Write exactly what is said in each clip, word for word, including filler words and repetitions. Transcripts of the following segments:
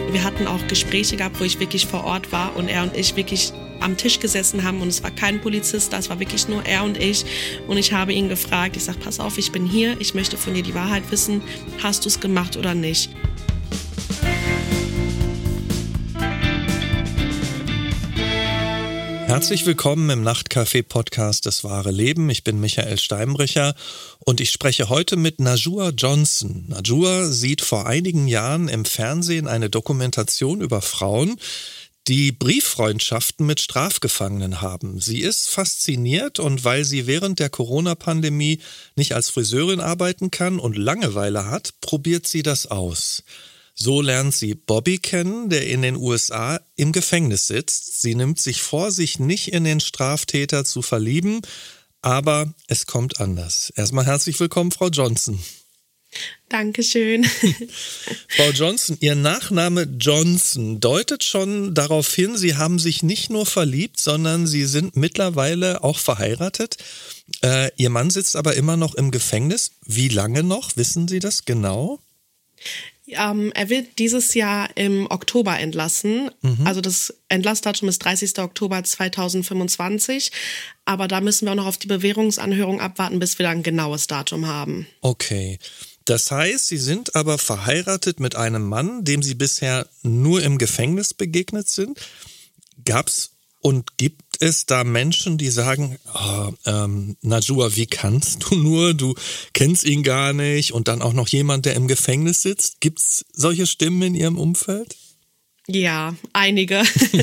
Wir hatten auch Gespräche gehabt, wo ich wirklich vor Ort war und er und ich wirklich am Tisch gesessen haben und es war kein Polizist da, es war wirklich nur er und ich. Und ich habe ihn gefragt, ich sage, pass auf, ich bin hier, ich möchte von dir die Wahrheit wissen, hast du es gemacht oder nicht? Herzlich willkommen im Nachtcafé-Podcast Das wahre Leben. Ich bin Michael Steinbrecher und ich spreche heute mit Najua Johnson. Najua sieht vor einigen Jahren im Fernsehen eine Dokumentation über Frauen, die Brieffreundschaften mit Strafgefangenen haben. Sie ist fasziniert und weil sie während der Corona-Pandemie nicht als Friseurin arbeiten kann und Langeweile hat, probiert sie das aus. So lernt sie Bobby kennen, der in den U S A im Gefängnis sitzt. Sie nimmt sich vor, sich nicht in den Straftäter zu verlieben, aber es kommt anders. Erstmal herzlich willkommen, Frau Johnson. Dankeschön. Frau Johnson, Ihr Nachname Johnson deutet schon darauf hin, Sie haben sich nicht nur verliebt, sondern Sie sind mittlerweile auch verheiratet. Äh, Ihr Mann sitzt aber immer noch im Gefängnis. Wie lange noch? Wissen Sie das genau? Ähm, er wird dieses Jahr im Oktober entlassen. Mhm. Also das Entlassdatum ist dreißigster Oktober zweitausendfünfundzwanzig. Aber da müssen wir auch noch auf die Bewährungsanhörung abwarten, bis wir da ein genaues Datum haben. Okay. Das heißt, Sie sind aber verheiratet mit einem Mann, dem Sie bisher nur im Gefängnis begegnet sind. Gab's und gibt es da Menschen, die sagen, oh, ähm, Najua, wie kannst du nur? Du kennst ihn gar nicht. Und dann auch noch jemand, der im Gefängnis sitzt. Gibt's solche Stimmen in Ihrem Umfeld? Ja, einige.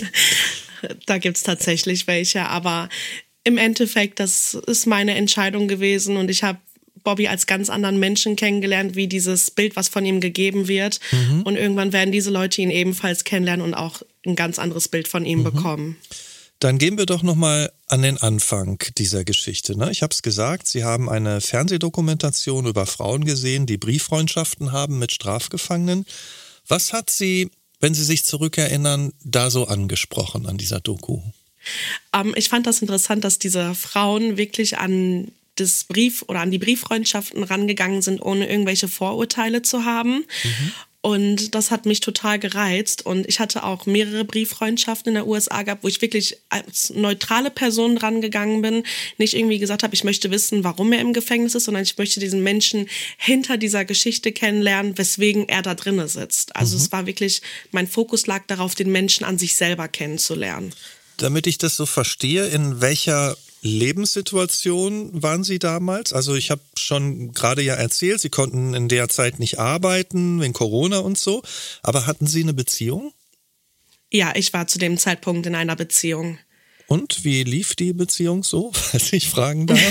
Da gibt's tatsächlich welche. Aber im Endeffekt, das ist meine Entscheidung gewesen. Und ich habe Bobby als ganz anderen Menschen kennengelernt, wie dieses Bild, was von ihm gegeben wird. Mhm. Und irgendwann werden diese Leute ihn ebenfalls kennenlernen und auch ein ganz anderes Bild von ihm mhm. bekommen. Dann gehen wir doch nochmal an den Anfang dieser Geschichte. Ne? Ich habe es gesagt, Sie haben eine Fernsehdokumentation über Frauen gesehen, die Brieffreundschaften haben mit Strafgefangenen. Was hat Sie, wenn Sie sich zurückerinnern, da so angesprochen an dieser Doku? Ähm, ich fand das interessant, dass diese Frauen wirklich an das Brief oder an die Brieffreundschaften rangegangen sind, ohne irgendwelche Vorurteile zu haben. Mhm. Und das hat mich total gereizt. Und ich hatte auch mehrere Brieffreundschaften in der U S A gehabt, wo ich wirklich als neutrale Person rangegangen bin. Nicht irgendwie gesagt habe, ich möchte wissen, warum er im Gefängnis ist, sondern ich möchte diesen Menschen hinter dieser Geschichte kennenlernen, weswegen er da drinne sitzt. Also mhm. es war wirklich, mein Fokus lag darauf, den Menschen an sich selber kennenzulernen. Damit ich das so verstehe, in welcher Lebenssituation waren Sie damals? Also ich habe schon gerade ja erzählt, Sie konnten in der Zeit nicht arbeiten, wegen Corona und so. Aber hatten Sie eine Beziehung? Ja, ich war zu dem Zeitpunkt in einer Beziehung. Und wie lief die Beziehung so, falls ich fragen darf?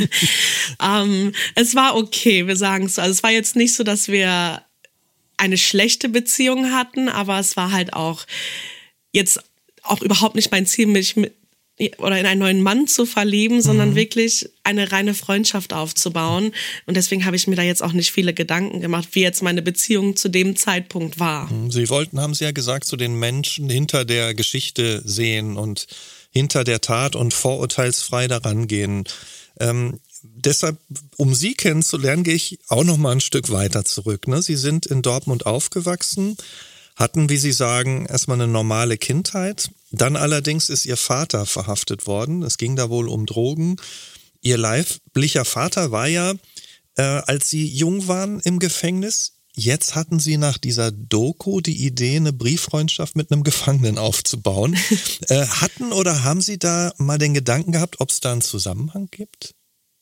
um, es war okay, wir sagen es so. Also es war jetzt nicht so, dass wir eine schlechte Beziehung hatten, aber es war halt auch jetzt auch überhaupt nicht mein Ziel, mich mit oder in einen neuen Mann zu verlieben, sondern mhm. wirklich eine reine Freundschaft aufzubauen. Und deswegen habe ich mir da jetzt auch nicht viele Gedanken gemacht, wie jetzt meine Beziehung zu dem Zeitpunkt war. Sie wollten, haben Sie ja gesagt, so den Menschen hinter der Geschichte sehen und hinter der Tat und vorurteilsfrei daran gehen. Ähm, deshalb, um Sie kennenzulernen, gehe ich auch noch mal ein Stück weiter zurück. Ne? Sie sind in Dortmund aufgewachsen, hatten, wie Sie sagen, erstmal eine normale Kindheit. Dann allerdings ist Ihr Vater verhaftet worden. Es ging da wohl um Drogen. Ihr leiblicher Vater war ja, äh, als Sie jung waren, im Gefängnis. Jetzt hatten Sie nach dieser Doku die Idee, eine Brieffreundschaft mit einem Gefangenen aufzubauen. äh, hatten oder haben Sie da mal den Gedanken gehabt, ob es da einen Zusammenhang gibt?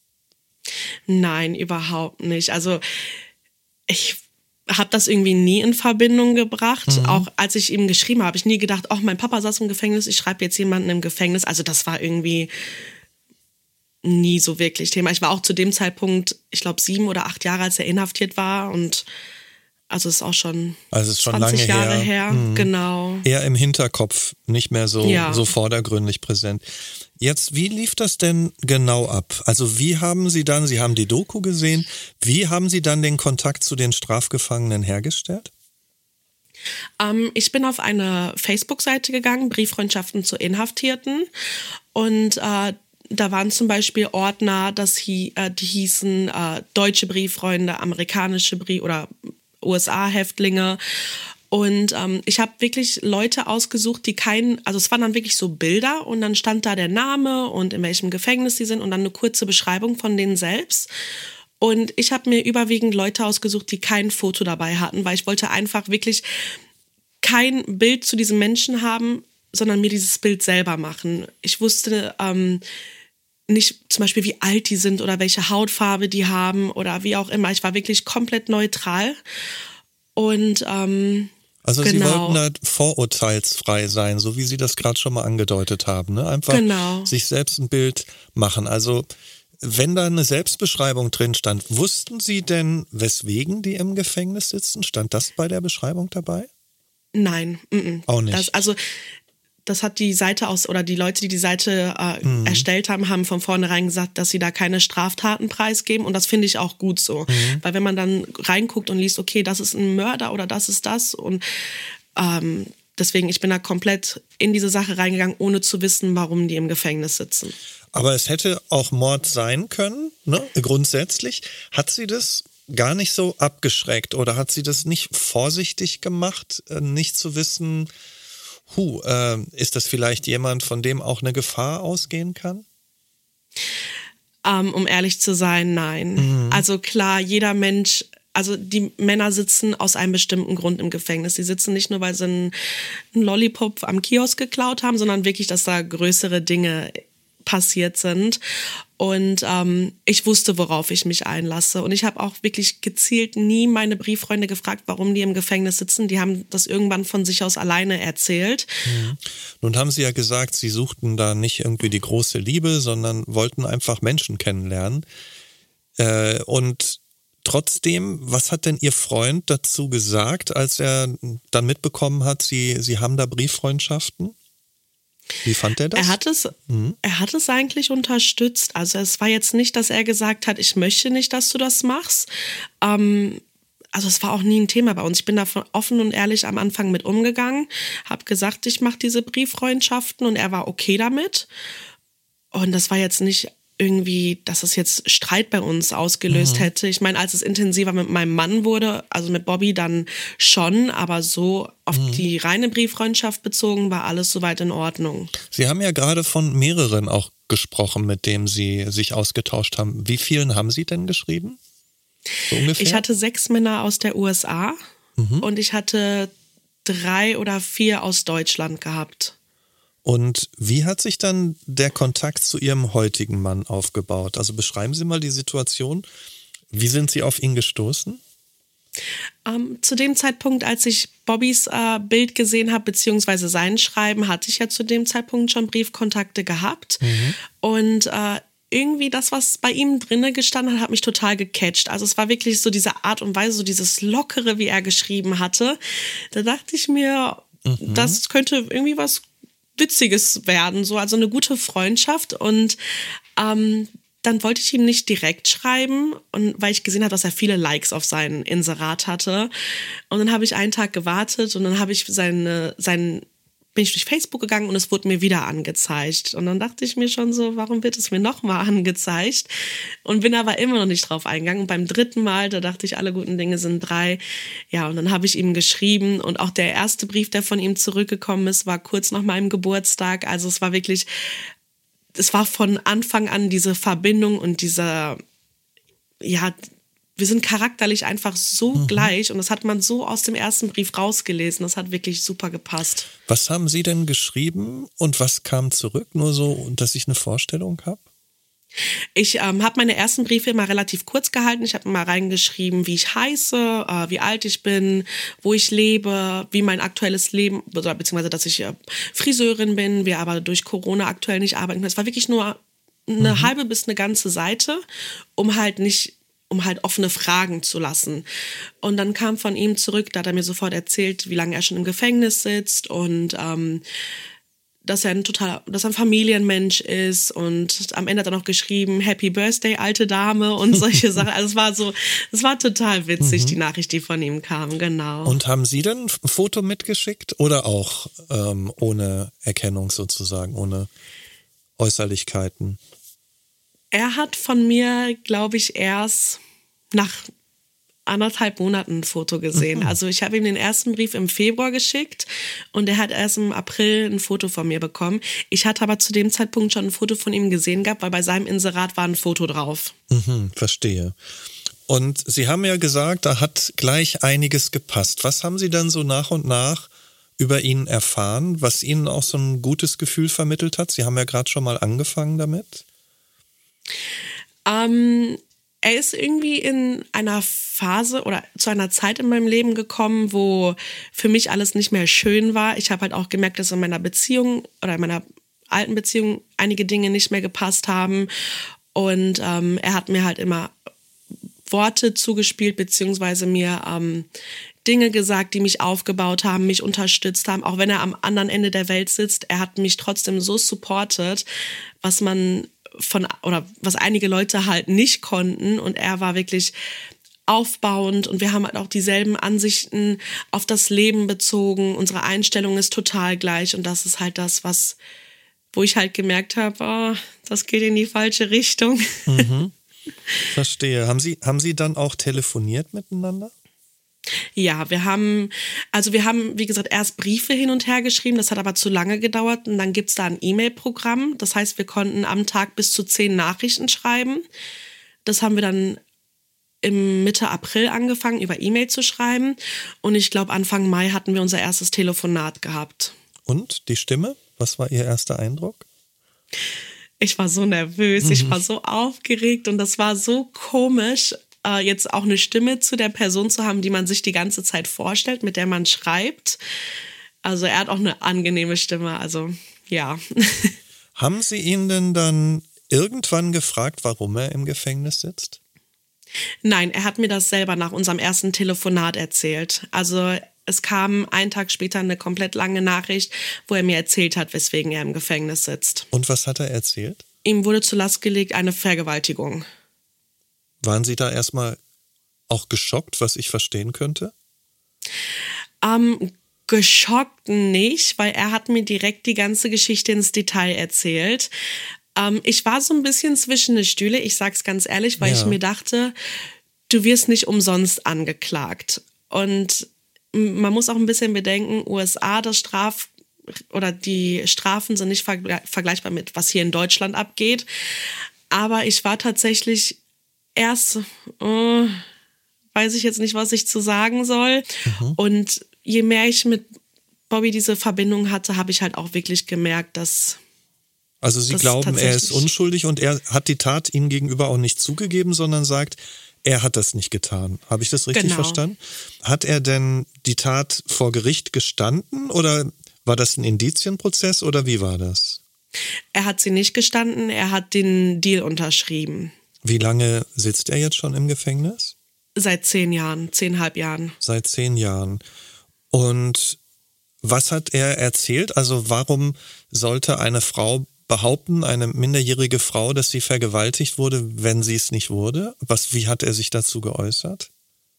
Nein, überhaupt nicht. Also ich habe das irgendwie nie in Verbindung gebracht. Mhm. Auch als ich ihm geschrieben habe, habe ich nie gedacht, oh, mein Papa saß im Gefängnis, ich schreibe jetzt jemanden im Gefängnis. Also das war irgendwie nie so wirklich Thema. Ich war auch zu dem Zeitpunkt, ich glaube, sieben oder acht Jahre, als er inhaftiert war. Und also es ist auch schon, also ist schon zwanzig lange Jahre her. her. Mhm. Genau. Eher im Hinterkopf, nicht mehr so, ja. so vordergründig präsent. Jetzt, wie lief das denn genau ab? Also wie haben Sie dann, Sie haben die Doku gesehen, wie haben Sie dann den Kontakt zu den Strafgefangenen hergestellt? Ähm, ich bin auf eine Facebook-Seite gegangen, Brieffreundschaften zu Inhaftierten. Und äh, da waren zum Beispiel Ordner, das hie, äh, die hießen äh, deutsche Brieffreunde, amerikanische Brief- oder U S A-Häftlinge. Und ähm, ich habe wirklich Leute ausgesucht, die keinen, also es waren dann wirklich so Bilder und dann stand da der Name und in welchem Gefängnis sie sind und dann eine kurze Beschreibung von denen selbst. Und ich habe mir überwiegend Leute ausgesucht, die kein Foto dabei hatten, weil ich wollte einfach wirklich kein Bild zu diesem Menschen haben, sondern mir dieses Bild selber machen. Ich wusste ähm, nicht zum Beispiel, wie alt die sind oder welche Hautfarbe die haben oder wie auch immer. Ich war wirklich komplett neutral. Und ähm, also genau. Sie wollten halt vorurteilsfrei sein, so wie Sie das gerade schon mal angedeutet haben. Ne? Einfach genau. sich selbst ein Bild machen. Also wenn da eine Selbstbeschreibung drin stand, wussten Sie denn, weswegen die im Gefängnis sitzen? Stand das bei der Beschreibung dabei? Nein. M-m. Auch nicht? Das, also das hat die Seite aus, oder die Leute, die die Seite äh, mhm. erstellt haben, haben von vornherein gesagt, dass sie da keine Straftaten preisgeben und das finde ich auch gut so. Mhm. Weil wenn man dann reinguckt und liest, okay, das ist ein Mörder oder das ist das und ähm, deswegen, ich bin da komplett in diese Sache reingegangen, ohne zu wissen, warum die im Gefängnis sitzen. Aber es hätte auch Mord sein können, ne? Grundsätzlich. Hat sie das gar nicht so abgeschreckt oder hat sie das nicht vorsichtig gemacht, nicht zu wissen, hu, äh, ist das vielleicht jemand, von dem auch eine Gefahr ausgehen kann? Um, um ehrlich zu sein, nein. Mhm. Also klar, jeder Mensch, also die Männer sitzen aus einem bestimmten Grund im Gefängnis. Sie sitzen nicht nur, weil sie einen, einen Lollipop am Kiosk geklaut haben, sondern wirklich, dass da größere Dinge passiert sind. Und ähm, ich wusste, worauf ich mich einlasse. Und ich habe auch wirklich gezielt nie meine Brieffreunde gefragt, warum die im Gefängnis sitzen. Die haben das irgendwann von sich aus alleine erzählt. Mhm. Nun haben Sie ja gesagt, Sie suchten da nicht irgendwie die große Liebe, sondern wollten einfach Menschen kennenlernen. Äh, und trotzdem, was hat denn Ihr Freund dazu gesagt, als er dann mitbekommen hat, Sie, Sie haben da Brieffreundschaften? Wie fand er das? Er hat es, mhm. er hat es eigentlich unterstützt. Also es war jetzt nicht, dass er gesagt hat, ich möchte nicht, dass du das machst. Ähm, also es war auch nie ein Thema bei uns. Ich bin da offen und ehrlich am Anfang mit umgegangen, habe gesagt, ich mache diese Brieffreundschaften und er war okay damit. Und das war jetzt nicht irgendwie, dass es jetzt Streit bei uns ausgelöst mhm. hätte. Ich meine, als es intensiver mit meinem Mann wurde, also mit Bobby dann schon, aber so auf mhm. die reine Brieffreundschaft bezogen, war alles soweit in Ordnung. Sie haben ja gerade von mehreren auch gesprochen, mit denen Sie sich ausgetauscht haben. Wie vielen haben Sie denn geschrieben? So ungefähr? Ich hatte sechs Männer aus der U S A mhm. und ich hatte drei oder vier aus Deutschland gehabt. Und wie hat sich dann der Kontakt zu Ihrem heutigen Mann aufgebaut? Also beschreiben Sie mal die Situation. Wie sind Sie auf ihn gestoßen? Ähm, zu dem Zeitpunkt, als ich Bobbys äh, Bild gesehen habe, beziehungsweise sein Schreiben, hatte ich ja zu dem Zeitpunkt schon Briefkontakte gehabt. Mhm. Und äh, irgendwie das, was bei ihm drinne gestanden hat, hat mich total gecatcht. Also es war wirklich so diese Art und Weise, so dieses Lockere, wie er geschrieben hatte. Da dachte ich mir, mhm. das könnte irgendwie was Witziges werden, so, also eine gute Freundschaft. Und ähm, dann wollte ich ihm nicht direkt schreiben, und weil ich gesehen habe, dass er viele Likes auf sein Inserat hatte. Und dann habe ich einen Tag gewartet und dann habe ich seine, sein, bin ich durch Facebook gegangen und es wurde mir wieder angezeigt. Und dann dachte ich mir schon so, warum wird es mir nochmal angezeigt? Und bin aber immer noch nicht drauf eingegangen. Und beim dritten Mal, da dachte ich, alle guten Dinge sind drei. Ja, und dann habe ich ihm geschrieben. Und auch der erste Brief, der von ihm zurückgekommen ist, war kurz nach meinem Geburtstag. Also es war wirklich, es war von Anfang an diese Verbindung und dieser, ja, wir sind charakterlich einfach so mhm. gleich und das hat man so aus dem ersten Brief rausgelesen. Das hat wirklich super gepasst. Was haben Sie denn geschrieben und was kam zurück? Nur so, dass ich eine Vorstellung habe? Ich ähm, habe meine ersten Briefe immer relativ kurz gehalten. Ich habe mal reingeschrieben, wie ich heiße, äh, wie alt ich bin, wo ich lebe, wie mein aktuelles Leben, oder beziehungsweise, dass ich äh, Friseurin bin, wir aber durch Corona aktuell nicht arbeiten. Es war wirklich nur eine mhm. halbe bis eine ganze Seite, um halt nicht um halt offene Fragen zu lassen. Und dann kam von ihm zurück, da hat er mir sofort erzählt, wie lange er schon im Gefängnis sitzt und ähm, dass er ein total, dass er ein Familienmensch ist und am Ende hat er noch geschrieben, Happy Birthday, alte Dame und solche Sachen. Also es war so, es war total witzig, mhm. die Nachricht, die von ihm kam, genau. Und haben Sie denn ein Foto mitgeschickt oder auch ähm, ohne Erkennung sozusagen, ohne Äußerlichkeiten? Er hat von mir, glaube ich, erst nach anderthalb Monaten ein Foto gesehen. Mhm. Also ich habe ihm den ersten Brief im Februar geschickt und er hat erst im April ein Foto von mir bekommen. Ich hatte aber zu dem Zeitpunkt schon ein Foto von ihm gesehen gehabt, weil bei seinem Inserat war ein Foto drauf. Mhm, verstehe. Und Sie haben ja gesagt, da hat gleich einiges gepasst. Was haben Sie dann so nach und nach über ihn erfahren, was Ihnen auch so ein gutes Gefühl vermittelt hat? Sie haben ja gerade schon mal angefangen damit. Ähm, er ist irgendwie in einer Phase oder zu einer Zeit in meinem Leben gekommen, wo für mich alles nicht mehr schön war. Ich habe halt auch gemerkt, dass in meiner Beziehung oder in meiner alten Beziehung einige Dinge nicht mehr gepasst haben. Und ähm, er hat mir halt immer Worte zugespielt, beziehungsweise mir ähm, Dinge gesagt, die mich aufgebaut haben, mich unterstützt haben, auch wenn er am anderen Ende der Welt sitzt. Er hat mich trotzdem so supportet, was man von, oder was einige Leute halt nicht konnten. Und er war wirklich aufbauend und wir haben halt auch dieselben Ansichten auf das Leben bezogen. Unsere Einstellung ist total gleich und das ist halt das, was, wo ich halt gemerkt habe, oh, das geht in die falsche Richtung. Mhm. Verstehe. Haben Sie, haben Sie dann auch telefoniert miteinander? Ja, wir haben, also wir haben, wie gesagt, erst Briefe hin und her geschrieben, das hat aber zu lange gedauert und dann gibt's da ein E-Mail-Programm. Das heißt, wir konnten am Tag bis zu zehn Nachrichten schreiben. Das haben wir dann im Mitte April angefangen, über E-Mail zu schreiben und ich glaube, Anfang Mai hatten wir unser erstes Telefonat gehabt. Und die Stimme? Was war Ihr erster Eindruck? Ich war so nervös, mhm. ich war so aufgeregt und das war so komisch, äh, jetzt auch eine Stimme zu der Person zu haben, die man sich die ganze Zeit vorstellt, mit der man schreibt. Also er hat auch eine angenehme Stimme, also ja. Haben Sie ihn denn dann irgendwann gefragt, warum er im Gefängnis sitzt? Nein, er hat mir das selber nach unserem ersten Telefonat erzählt. Also es kam einen Tag später eine komplett lange Nachricht, wo er mir erzählt hat, weswegen er im Gefängnis sitzt. Und was hat er erzählt? Ihm wurde zur Last gelegt eine Vergewaltigung. Waren Sie da erstmal auch geschockt, was ich verstehen könnte? Ähm, geschockt nicht, weil er hat mir direkt die ganze Geschichte ins Detail erzählt. Ähm, ich war so ein bisschen zwischen den Stühle, ich sag's ganz ehrlich, weil ja. ich mir dachte, du wirst nicht umsonst angeklagt. Und man muss auch ein bisschen bedenken, U S A, das Straf- oder die Strafen sind nicht vergle- vergleichbar mit, was hier in Deutschland abgeht. Aber ich war tatsächlich erst, äh, weiß ich jetzt nicht, was ich zu sagen soll. Mhm. Und je mehr ich mit Bobby diese Verbindung hatte, habe ich halt auch wirklich gemerkt, dass Also Sie glauben, er ist unschuldig und er hat die Tat Ihnen gegenüber auch nicht zugegeben, sondern sagt, er hat das nicht getan. Habe ich das richtig genau. verstanden? Hat er denn die Tat vor Gericht gestanden oder war das ein Indizienprozess oder wie war das? Er hat sie nicht gestanden, er hat den Deal unterschrieben. Wie lange sitzt er jetzt schon im Gefängnis? Seit zehn Jahren, zehnhalb Jahren. Seit zehn Jahren. Und was hat er erzählt? Also warum sollte eine Frau behaupten, eine minderjährige Frau, dass sie vergewaltigt wurde, wenn sie es nicht wurde? Was, wie hat er sich dazu geäußert?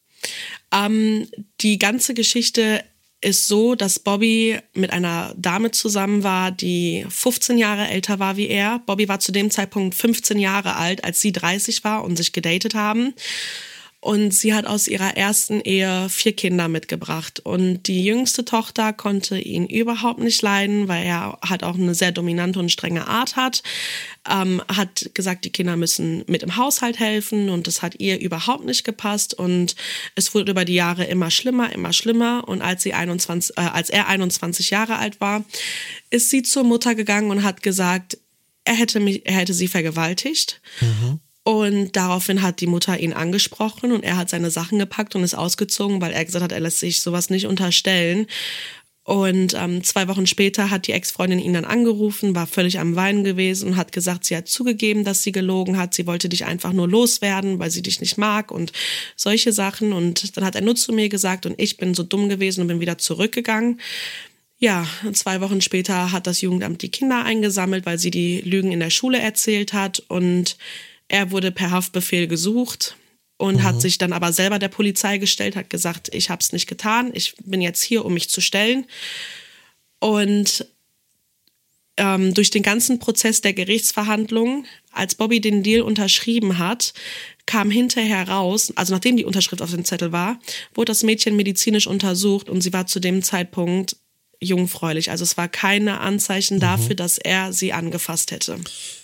Ähm, die ganze Geschichte ist so, dass Bobby mit einer Dame zusammen war, die fünfzehn Jahre älter war wie er. Bobby war zu dem Zeitpunkt fünfzehn Jahre alt, als sie dreißig war und sich gedatet haben. Und sie hat aus ihrer ersten Ehe vier Kinder mitgebracht. Und die jüngste Tochter konnte ihn überhaupt nicht leiden, weil er halt auch eine sehr dominante und strenge Art hat. Ähm, hat gesagt, die Kinder müssen mit im Haushalt helfen und das hat ihr überhaupt nicht gepasst. Und es wurde über die Jahre immer schlimmer, immer schlimmer. Und als sie einundzwanzig, äh, als er einundzwanzig Jahre alt war, ist sie zur Mutter gegangen und hat gesagt, er hätte mich, er hätte sie vergewaltigt. Mhm. Und daraufhin hat die Mutter ihn angesprochen und er hat seine Sachen gepackt und ist ausgezogen, weil er gesagt hat, er lässt sich sowas nicht unterstellen. Und ähm, zwei Wochen später hat die Ex-Freundin ihn dann angerufen, war völlig am Weinen gewesen und hat gesagt, sie hat zugegeben, dass sie gelogen hat. Sie wollte dich einfach nur loswerden, weil sie dich nicht mag und solche Sachen. Und dann hat er nur zu mir gesagt und ich bin so dumm gewesen und bin wieder zurückgegangen. Ja, zwei Wochen später hat das Jugendamt die Kinder eingesammelt, weil sie die Lügen in der Schule erzählt hat und er wurde per Haftbefehl gesucht und mhm. hat sich dann aber selber der Polizei gestellt, hat gesagt, ich habe es nicht getan, ich bin jetzt hier, um mich zu stellen. Und ähm, durch den ganzen Prozess der Gerichtsverhandlungen, als Bobby den Deal unterschrieben hat, kam hinterher raus, also nachdem die Unterschrift auf dem Zettel war, wurde das Mädchen medizinisch untersucht und sie war zu dem Zeitpunkt jungfräulich. Also es war keine Anzeichen mhm. dafür, dass er sie angefasst hätte.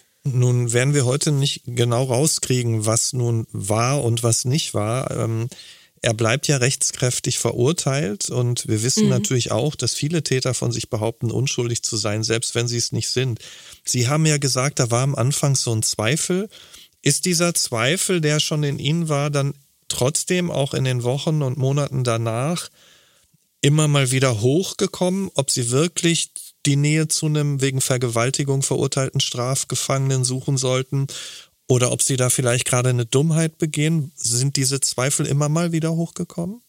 Nun werden wir heute nicht genau rauskriegen, was nun war und was nicht war. Ähm, er bleibt ja rechtskräftig verurteilt und wir wissen mhm. natürlich auch, dass viele Täter von sich behaupten, unschuldig zu sein, selbst wenn sie es nicht sind. Sie haben ja gesagt, da war am Anfang so ein Zweifel. Ist dieser Zweifel, der schon in Ihnen war, dann trotzdem auch in den Wochen und Monaten danach immer mal wieder hochgekommen, ob Sie wirklich die Nähe zu einem wegen Vergewaltigung verurteilten Strafgefangenen suchen sollten oder ob Sie da vielleicht gerade eine Dummheit begehen? Sind diese Zweifel immer mal wieder hochgekommen?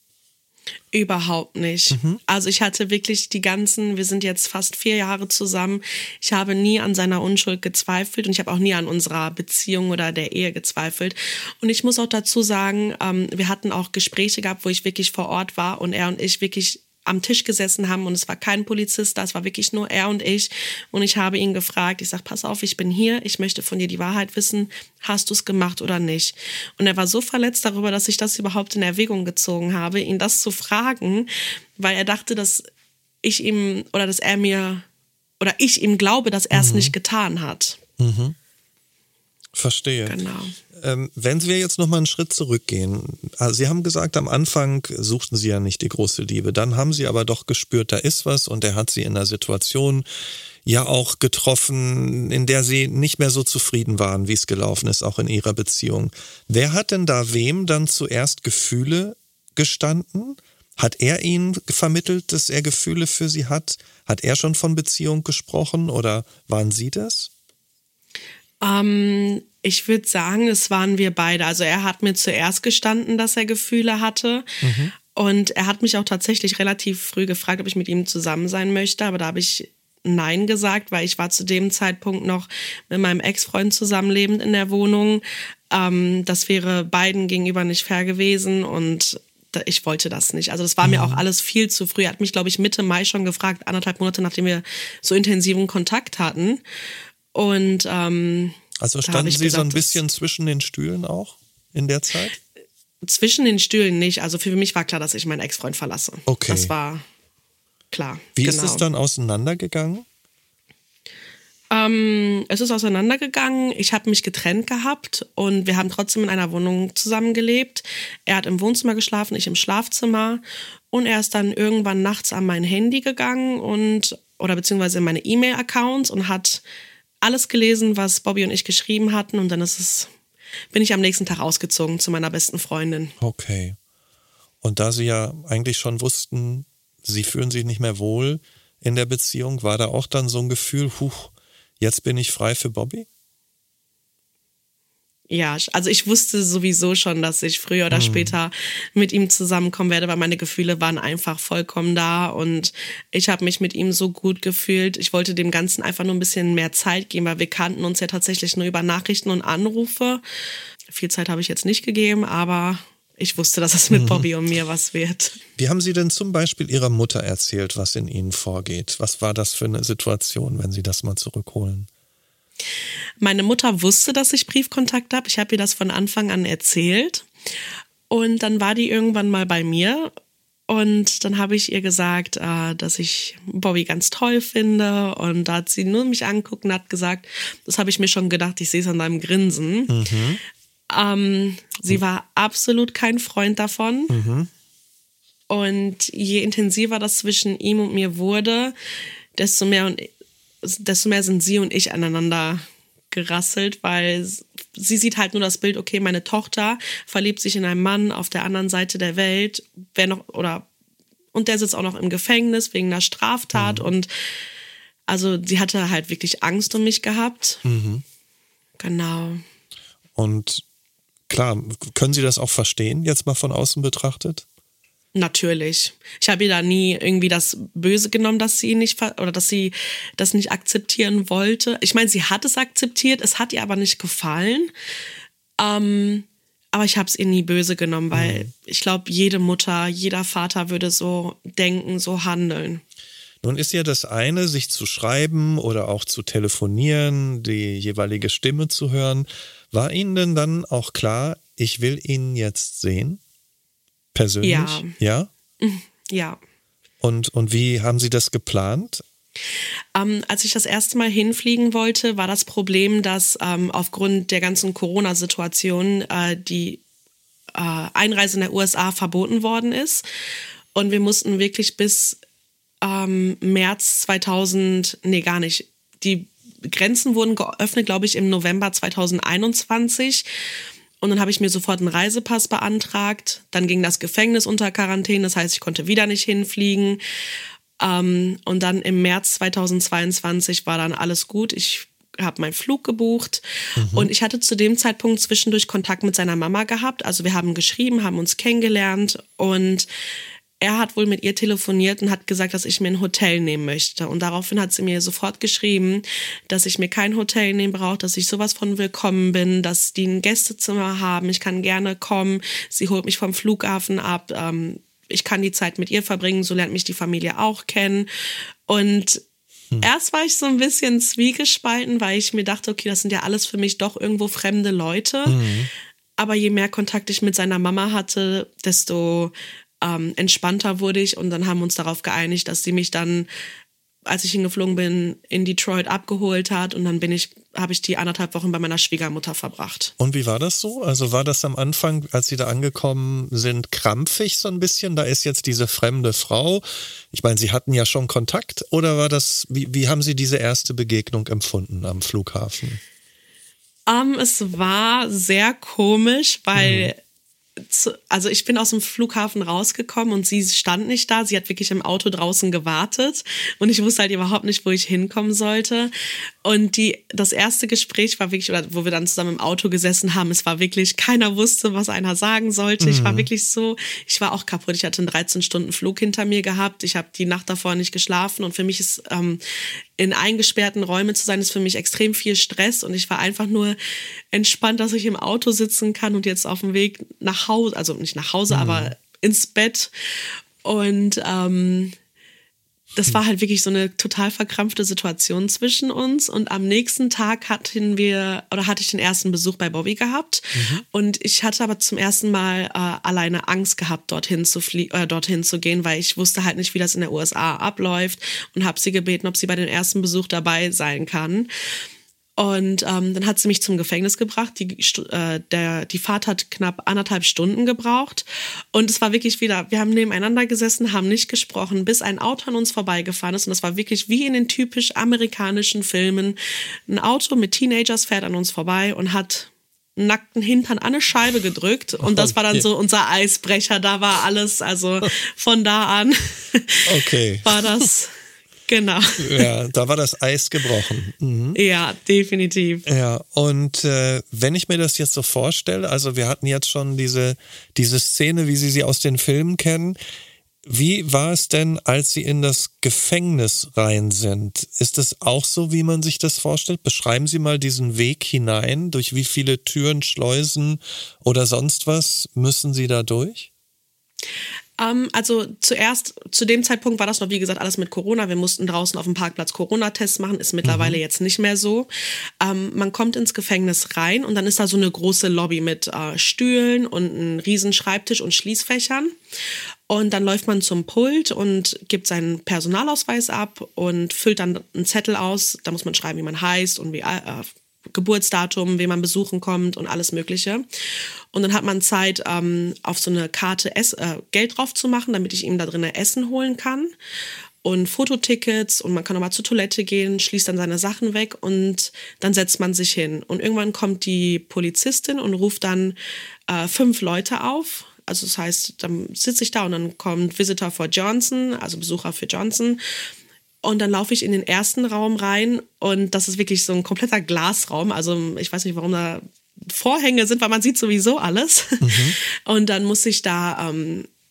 Überhaupt nicht. Mhm. Also ich hatte wirklich die ganzen, wir sind jetzt fast vier Jahre zusammen, ich habe nie an seiner Unschuld gezweifelt und ich habe auch nie an unserer Beziehung oder der Ehe gezweifelt. Und ich muss auch dazu sagen, ähm, wir hatten auch Gespräche gehabt, wo ich wirklich vor Ort war und er und ich wirklich am Tisch gesessen haben und es war kein Polizist da, es war wirklich nur er und ich und ich habe ihn gefragt, ich sage, pass auf, ich bin hier, ich möchte von dir die Wahrheit wissen, hast du es gemacht oder nicht? Und er war so verletzt darüber, dass ich das überhaupt in Erwägung gezogen habe, ihn das zu fragen, weil er dachte, dass ich ihm oder dass er mir oder ich ihm glaube, dass er es mhm. nicht getan hat. Mhm. Verstehe. Genau. Ähm, wenn wir jetzt noch mal einen Schritt zurückgehen, also Sie haben gesagt, am Anfang suchten Sie ja nicht die große Liebe, dann haben Sie aber doch gespürt, da ist was und er hat Sie in einer Situation ja auch getroffen, in der Sie nicht mehr so zufrieden waren, wie es gelaufen ist, auch in Ihrer Beziehung. Wer hat denn da wem dann zuerst Gefühle gestanden? Hat er Ihnen vermittelt, dass er Gefühle für Sie hat? Hat er schon von Beziehung gesprochen oder waren Sie das? Ähm, ich würde sagen, es waren wir beide. Also er hat mir zuerst gestanden, dass er Gefühle hatte. Mhm. Und er hat mich auch tatsächlich relativ früh gefragt, ob ich mit ihm zusammen sein möchte. Aber da habe ich Nein gesagt, weil ich war zu dem Zeitpunkt noch mit meinem Ex-Freund zusammenlebend in der Wohnung. Ähm, das wäre beiden gegenüber nicht fair gewesen und ich wollte das nicht. Also das war mhm. mir auch alles viel zu früh. Er hat mich, glaube ich, Mitte Mai schon gefragt, anderthalb Monate, nachdem wir so intensiven Kontakt hatten. Und ähm, also standen Sie gesagt, so ein bisschen zwischen den Stühlen auch in der Zeit? Zwischen den Stühlen nicht. Also für mich war klar, dass ich meinen Ex-Freund verlasse. Okay. Das war klar. Wie genau. ist es dann auseinandergegangen? Ähm, es ist auseinandergegangen. Ich habe mich getrennt gehabt und wir haben trotzdem in einer Wohnung zusammengelebt. Er hat im Wohnzimmer geschlafen, ich im Schlafzimmer. Und er ist dann irgendwann nachts an mein Handy gegangen und oder beziehungsweise in meine E-Mail-Accounts und hat alles gelesen, was Bobby und ich geschrieben hatten. Und dann ist es, bin ich am nächsten Tag ausgezogen zu meiner besten Freundin. Okay. Und da Sie ja eigentlich schon wussten, Sie fühlen sich nicht mehr wohl in der Beziehung, war da auch dann so ein Gefühl, huch, jetzt bin ich frei für Bobby? Ja, also ich wusste sowieso schon, dass ich früher oder hm. später mit ihm zusammenkommen werde, weil meine Gefühle waren einfach vollkommen da und ich habe mich mit ihm so gut gefühlt. Ich wollte dem Ganzen einfach nur ein bisschen mehr Zeit geben, weil wir kannten uns ja tatsächlich nur über Nachrichten und Anrufe. Viel Zeit habe ich jetzt nicht gegeben, aber ich wusste, dass es mit Bobby und mir was wird. Wie haben Sie denn zum Beispiel Ihrer Mutter erzählt, was in Ihnen vorgeht? Was war das für eine Situation, wenn Sie das mal zurückholen? Meine Mutter wusste, dass ich Briefkontakt habe. Ich habe ihr das von Anfang an erzählt. Und dann war die irgendwann mal bei mir. Und dann habe ich ihr gesagt, äh, dass ich Bobby ganz toll finde. Und da hat sie nur mich angeguckt und hat gesagt, das habe ich mir schon gedacht, ich sehe es an deinem Grinsen. Mhm. Ähm, sie war absolut kein Freund davon. Mhm. Und je intensiver das zwischen ihm und mir wurde, desto mehr und desto mehr sind sie und ich aneinander gerasselt, weil sie sieht halt nur das Bild, okay, meine Tochter verliebt sich in einen Mann auf der anderen Seite der Welt, wer noch, oder, und der sitzt auch noch im Gefängnis wegen einer Straftat mhm. und also sie hatte halt wirklich Angst um mich gehabt. Mhm. Genau. Und klar, können Sie das auch verstehen, jetzt mal von außen betrachtet? Natürlich. Ich habe ihr da nie irgendwie das Böse genommen, dass sie nicht oder dass sie das nicht akzeptieren wollte. Ich meine, sie hat es akzeptiert, es hat ihr aber nicht gefallen. Ähm, aber ich habe es ihr nie böse genommen, weil mhm. ich glaube, jede Mutter, jeder Vater würde so denken, so handeln. Nun ist ja das eine, sich zu schreiben oder auch zu telefonieren, die jeweilige Stimme zu hören. War Ihnen denn dann auch klar, ich will ihn jetzt sehen? Persönlich? Ja. Ja? Ja. Und, und wie haben Sie das geplant? Ähm, als ich das erste Mal hinfliegen wollte, war das Problem, dass ähm, aufgrund der ganzen Corona-Situation äh, die äh, Einreise in der U S A verboten worden ist. Und wir mussten wirklich bis ähm, März zweitausend, nee gar nicht, die Grenzen wurden geöffnet, glaube ich, im November zweitausendeinundzwanzig. Und dann habe ich mir sofort einen Reisepass beantragt. Dann ging das Gefängnis unter Quarantäne, das heißt, ich konnte wieder nicht hinfliegen. Um, und dann im März zweitausendzweiundzwanzig war dann alles gut. Ich habe meinen Flug gebucht mhm. und ich hatte zu dem Zeitpunkt zwischendurch Kontakt mit seiner Mama gehabt. Also wir haben geschrieben, haben uns kennengelernt und er hat wohl mit ihr telefoniert und hat gesagt, dass ich mir ein Hotel nehmen möchte. Und daraufhin hat sie mir sofort geschrieben, dass ich mir kein Hotel nehmen brauche, dass ich sowas von willkommen bin, dass die ein Gästezimmer haben. Ich kann gerne kommen. Sie holt mich vom Flughafen ab. Ähm, Ich kann die Zeit mit ihr verbringen, so lernt mich die Familie auch kennen. Und hm. erst war ich so ein bisschen zwiegespalten, weil ich mir dachte, okay, das sind ja alles für mich doch irgendwo fremde Leute. Mhm. Aber je mehr Kontakt ich mit seiner Mama hatte, desto ähm, entspannter wurde ich. Und dann haben wir uns darauf geeinigt, dass sie mich dann, als ich hingeflogen bin, in Detroit abgeholt hat. Und dann bin ich, habe ich die anderthalb Wochen bei meiner Schwiegermutter verbracht. Und wie war das so? Also war das am Anfang, als Sie da angekommen sind, krampfig so ein bisschen? Da ist jetzt diese fremde Frau. Ich meine, Sie hatten ja schon Kontakt. Oder war das, wie, wie haben Sie diese erste Begegnung empfunden am Flughafen? Um, es war sehr komisch, weil... Hm. Also ich bin aus dem Flughafen rausgekommen und sie stand nicht da. Sie hat wirklich im Auto draußen gewartet und ich wusste halt überhaupt nicht, wo ich hinkommen sollte. Und die, das erste Gespräch war wirklich, oder wo wir dann zusammen im Auto gesessen haben, es war wirklich, keiner wusste, was einer sagen sollte. Mhm. Ich war wirklich so, ich war auch kaputt. Ich hatte einen dreizehn Stunden Flug hinter mir gehabt. Ich habe die Nacht davor nicht geschlafen und für mich ist ähm, in eingesperrten Räumen zu sein, ist für mich extrem viel Stress und ich war einfach nur entspannt, dass ich im Auto sitzen kann und jetzt auf dem Weg nach Hause, also nicht nach Hause, mhm. aber ins Bett. Und ähm, das war halt wirklich so eine total verkrampfte Situation zwischen uns. Und am nächsten Tag hatten wir, oder hatte ich den ersten Besuch bei Bobby gehabt. Mhm. Und ich hatte aber zum ersten Mal äh, alleine Angst gehabt, dorthin zu flie- äh, dorthin zu gehen, weil ich wusste halt nicht, wie das in der U S A abläuft und habe sie gebeten, ob sie bei dem ersten Besuch dabei sein kann. Und ähm, dann hat sie mich zum Gefängnis gebracht. Die, äh, der, die Fahrt hat knapp anderthalb Stunden gebraucht. Und es war wirklich wieder, wir haben nebeneinander gesessen, haben nicht gesprochen, bis ein Auto an uns vorbeigefahren ist. Und das war wirklich wie in den typisch amerikanischen Filmen. Ein Auto mit Teenagers fährt an uns vorbei und hat einen nackten Hintern an eine Scheibe gedrückt. Und das war dann so unser Eisbrecher. Da war alles, also von da an okay. war das... Genau. Ja, da war das Eis gebrochen. Mhm. Ja, definitiv. Ja, und äh, wenn ich mir das jetzt so vorstelle, also wir hatten jetzt schon diese, diese Szene, wie Sie sie aus den Filmen kennen. Wie war es denn, als Sie in das Gefängnis rein sind? Ist es auch so, wie man sich das vorstellt? Beschreiben Sie mal diesen Weg hinein. Durch wie viele Türen, Schleusen oder sonst was müssen Sie da durch? Um, also zuerst, zu dem Zeitpunkt war das noch, wie gesagt, alles mit Corona. Wir mussten draußen auf dem Parkplatz Corona-Tests machen, ist mittlerweile mhm. jetzt nicht mehr so. Um, man kommt ins Gefängnis rein und dann ist da so eine große Lobby mit uh, Stühlen und einem riesen Schreibtisch und Schließfächern. Und dann läuft man zum Pult und gibt seinen Personalausweis ab und füllt dann einen Zettel aus. Da muss man schreiben, wie man heißt und wie... Uh, Geburtsdatum, wen man besuchen kommt und alles Mögliche. Und dann hat man Zeit, ähm, auf so eine Karte Ess- äh, Geld drauf zu machen, damit ich ihm da drinnen Essen holen kann. Und Fototickets und man kann nochmal zur Toilette gehen, schließt dann seine Sachen weg und dann setzt man sich hin. Und irgendwann kommt die Polizistin und ruft dann äh, fünf Leute auf. Also das heißt, dann sitze ich da und dann kommt Visitor for Johnson, also Besucher für Johnson. Und dann laufe ich in den ersten Raum rein und das ist wirklich so ein kompletter Glasraum. Also ich weiß nicht, warum da Vorhänge sind, weil man sieht sowieso alles. Mhm. Und dann muss ich da ähm,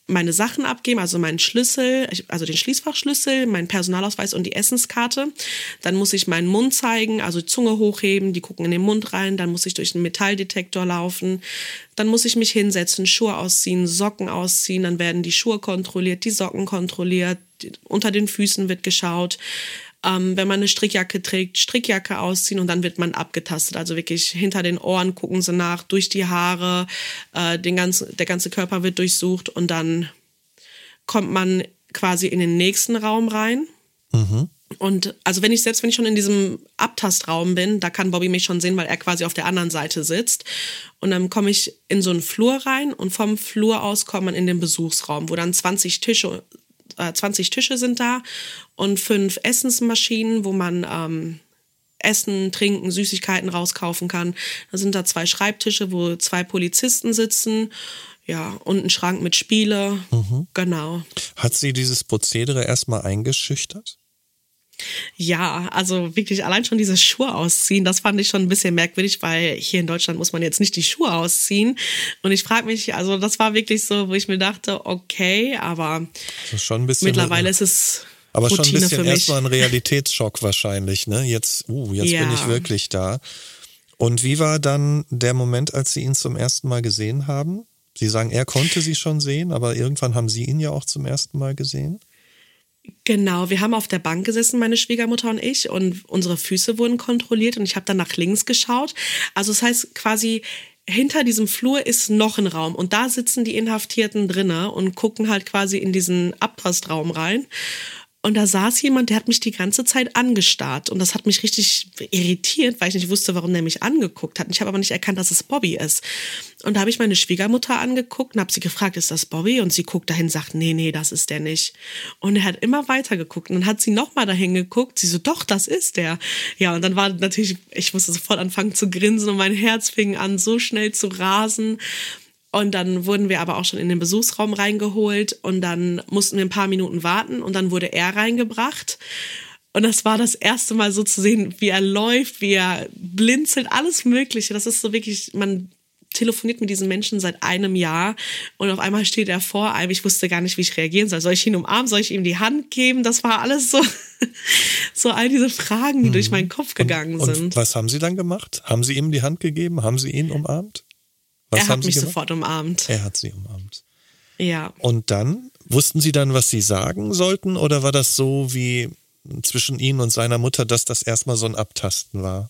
meine Sachen abgeben, also meinen Schlüssel, also den Schließfachschlüssel, meinen Personalausweis und die Essenskarte. Dann muss ich meinen Mund zeigen, also Zunge hochheben, die gucken in den Mund rein. Dann muss ich durch einen Metalldetektor laufen. Dann muss ich mich hinsetzen, Schuhe ausziehen, Socken ausziehen. Dann werden die Schuhe kontrolliert, die Socken kontrolliert. Unter den Füßen wird geschaut. Ähm, wenn man eine Strickjacke trägt, Strickjacke ausziehen und dann wird man abgetastet. Also wirklich hinter den Ohren gucken sie nach, durch die Haare, äh, den ganzen, der ganze Körper wird durchsucht und dann kommt man quasi in den nächsten Raum rein. Mhm. Und also wenn ich, selbst wenn ich schon in diesem Abtastraum bin, da kann Bobby mich schon sehen, weil er quasi auf der anderen Seite sitzt. Und dann komme ich in so einen Flur rein und vom Flur aus kommt man in den Besuchsraum, wo dann zwanzig Tische zwanzig Tische sind da und fünf Essensmaschinen, wo man ähm, Essen, Trinken, Süßigkeiten rauskaufen kann. Da sind da zwei Schreibtische, wo zwei Polizisten sitzen. Ja, und ein Schrank mit Spiele. Mhm. Genau. Hat sie dieses Prozedere erstmal eingeschüchtert? Ja, also wirklich allein schon diese Schuhe ausziehen, das fand ich schon ein bisschen merkwürdig, weil hier in Deutschland muss man jetzt nicht die Schuhe ausziehen. Und ich frage mich, also das war wirklich so, wo ich mir dachte, okay, aber also schon ein bisschen mittlerweile ist es aber Routine schon ein bisschen für mich. Erstmal ein Realitätsschock wahrscheinlich, ne? Jetzt, uh, jetzt ja. bin ich wirklich da. Und wie war dann der Moment, als Sie ihn zum ersten Mal gesehen haben? Sie sagen, er konnte Sie schon sehen, aber irgendwann haben Sie ihn ja auch zum ersten Mal gesehen. Genau, wir haben auf der Bank gesessen, meine Schwiegermutter und ich, und unsere Füße wurden kontrolliert und ich habe dann nach links geschaut. Also das heißt quasi, hinter diesem Flur ist noch ein Raum und da sitzen die Inhaftierten drinne und gucken halt quasi in diesen Abtastraum rein. Und da saß jemand, der hat mich die ganze Zeit angestarrt. Und das hat mich richtig irritiert, weil ich nicht wusste, warum der mich angeguckt hat. Ich habe aber nicht erkannt, dass es Bobby ist. Und da habe ich meine Schwiegermutter angeguckt und habe sie gefragt, ist das Bobby? Und sie guckt dahin und sagt, nee, nee, das ist der nicht. Und er hat immer weiter geguckt. Und dann hat sie nochmal dahin geguckt. Sie so, doch, das ist der. Ja, und dann war natürlich, ich musste sofort anfangen zu grinsen und mein Herz fing an, so schnell zu rasen. Und dann wurden wir aber auch schon in den Besuchsraum reingeholt und dann mussten wir ein paar Minuten warten und dann wurde er reingebracht. Und das war das erste Mal so zu sehen, wie er läuft, wie er blinzelt, alles Mögliche. Das ist so wirklich, man telefoniert mit diesen Menschen seit einem Jahr und auf einmal steht er vor einem. Ich wusste gar nicht, wie ich reagieren soll. Soll ich ihn umarmen? Soll ich ihm die Hand geben? Das war alles so, so all diese Fragen, die mhm. durch meinen Kopf gegangen und, sind. Und was haben Sie dann gemacht? Haben Sie ihm die Hand gegeben? Haben Sie ihn umarmt? Was er hat mich gemacht? sofort umarmt. Er hat Sie umarmt. Ja. Und dann? Wussten Sie dann, was Sie sagen sollten? Oder war das so wie zwischen Ihnen und seiner Mutter, dass das erstmal so ein Abtasten war?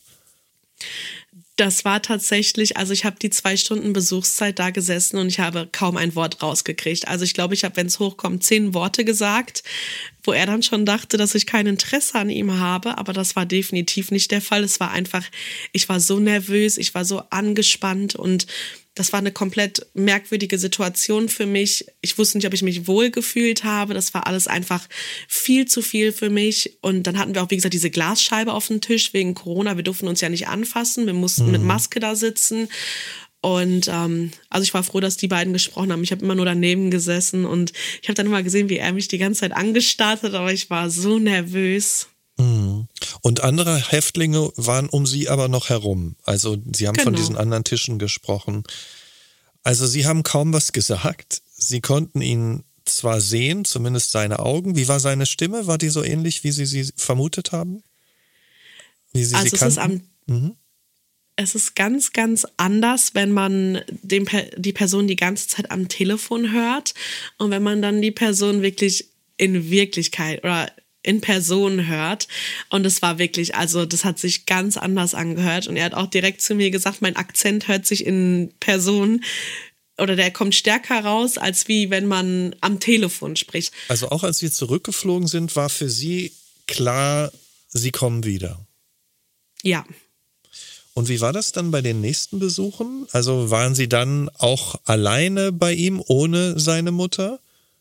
Das war tatsächlich, also ich habe die zwei Stunden Besuchszeit da gesessen und ich habe kaum ein Wort rausgekriegt. Also ich glaube, ich habe, wenn es hochkommt, zehn Worte gesagt, wo er dann schon dachte, dass ich kein Interesse an ihm habe. Aber das war definitiv nicht der Fall. Es war einfach, ich war so nervös, ich war so angespannt und das war eine komplett merkwürdige Situation für mich. Ich wusste nicht, ob ich mich wohl gefühlt habe. Das war alles einfach viel zu viel für mich. Und dann hatten wir auch, wie gesagt, diese Glasscheibe auf dem Tisch wegen Corona. Wir durften uns ja nicht anfassen. Wir mussten mhm. mit Maske da sitzen. Und ähm, also ich war froh, dass die beiden gesprochen haben. Ich habe immer nur daneben gesessen und ich habe dann immer gesehen, wie er mich die ganze Zeit angestarrt hat. Aber ich war so nervös. Und andere Häftlinge waren um Sie aber noch herum. Also Sie haben genau. von diesen anderen Tischen gesprochen. Also Sie haben kaum was gesagt. Sie konnten ihn zwar sehen, zumindest seine Augen. Wie war seine Stimme? War die so ähnlich, wie Sie sie vermutet haben? Wie Sie also sie es ist, am, mhm. es ist ganz, ganz anders, wenn man den, die Person die ganze Zeit am Telefon hört und wenn man dann die Person wirklich in Wirklichkeit oder in Person hört. Und es war wirklich, also das hat sich ganz anders angehört. Und er hat auch direkt zu mir gesagt, mein Akzent hört sich in Person oder der kommt stärker raus, als wie wenn man am Telefon spricht. Also auch als Sie zurückgeflogen sind, war für Sie klar, Sie kommen wieder? Ja. Und wie war das dann bei den nächsten Besuchen? Also waren Sie dann auch alleine bei ihm, ohne seine Mutter?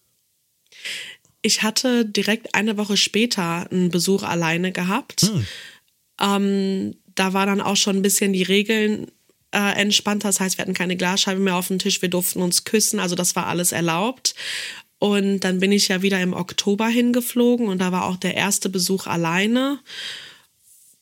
Ich hatte direkt eine Woche später einen Besuch alleine gehabt. Hm. Ähm, da war dann auch schon ein bisschen die Regeln äh, entspannter. Das heißt, wir hatten keine Glasscheibe mehr auf dem Tisch. Wir durften uns küssen. Also das war alles erlaubt. Und dann bin ich ja wieder im Oktober hingeflogen und da war auch der erste Besuch alleine.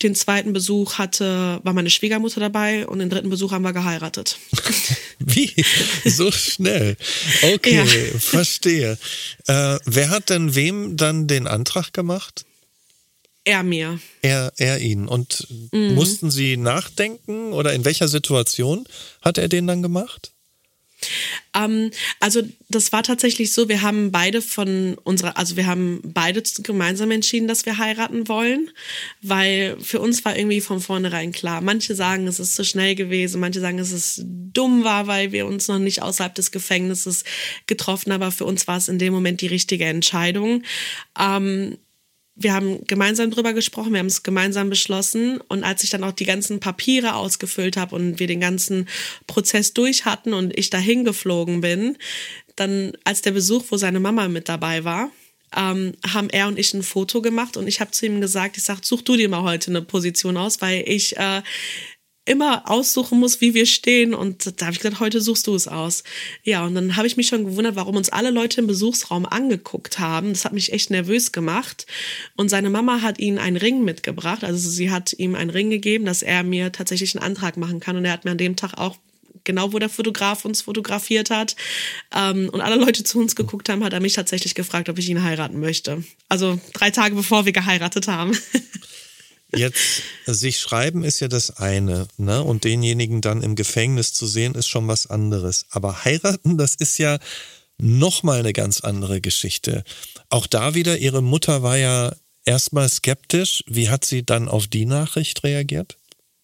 den zweiten Besuch hatte, war meine Schwiegermutter dabei und den dritten Besuch haben wir geheiratet. Wie? So schnell? Okay, ja. Verstehe. Äh, wer hat denn wem dann den Antrag gemacht? Er mir. Er, er ihn. Und mhm. mussten Sie nachdenken oder in welcher Situation hat er den dann gemacht? Ähm, also das war tatsächlich so, wir haben beide von unserer, also wir haben beide gemeinsam entschieden, dass wir heiraten wollen, weil für uns war irgendwie von vornherein klar, manche sagen, es ist zu schnell gewesen, manche sagen, es ist dumm war, weil wir uns noch nicht außerhalb des Gefängnisses getroffen haben, aber für uns war es in dem Moment die richtige Entscheidung. Ähm, Wir haben gemeinsam drüber gesprochen, wir haben es gemeinsam beschlossen und als ich dann auch die ganzen Papiere ausgefüllt habe und wir den ganzen Prozess durch hatten und ich dahin geflogen bin, dann als der Besuch, wo seine Mama mit dabei war, ähm, haben er und ich ein Foto gemacht und ich habe zu ihm gesagt, ich sag, such du dir mal heute eine Position aus, weil ich äh, immer aussuchen muss, wie wir stehen und da habe ich gesagt, heute suchst du es aus. Ja, und dann habe ich mich schon gewundert, warum uns alle Leute im Besuchsraum angeguckt haben. Das hat mich echt nervös gemacht und seine Mama hat ihm einen Ring mitgebracht, also sie hat ihm einen Ring gegeben, dass er mir tatsächlich einen Antrag machen kann und er hat mir an dem Tag auch genau, wo der Fotograf uns fotografiert hat ähm, und alle Leute zu uns geguckt haben, hat er mich tatsächlich gefragt, ob ich ihn heiraten möchte. Also drei Tage bevor wir geheiratet haben. Jetzt, sich schreiben ist ja das eine, ne? Und denjenigen dann im Gefängnis zu sehen, ist schon was anderes. Aber heiraten, das ist ja nochmal eine ganz andere Geschichte. Auch da wieder, ihre Mutter war ja erstmal skeptisch. Wie hat sie dann auf die Nachricht reagiert?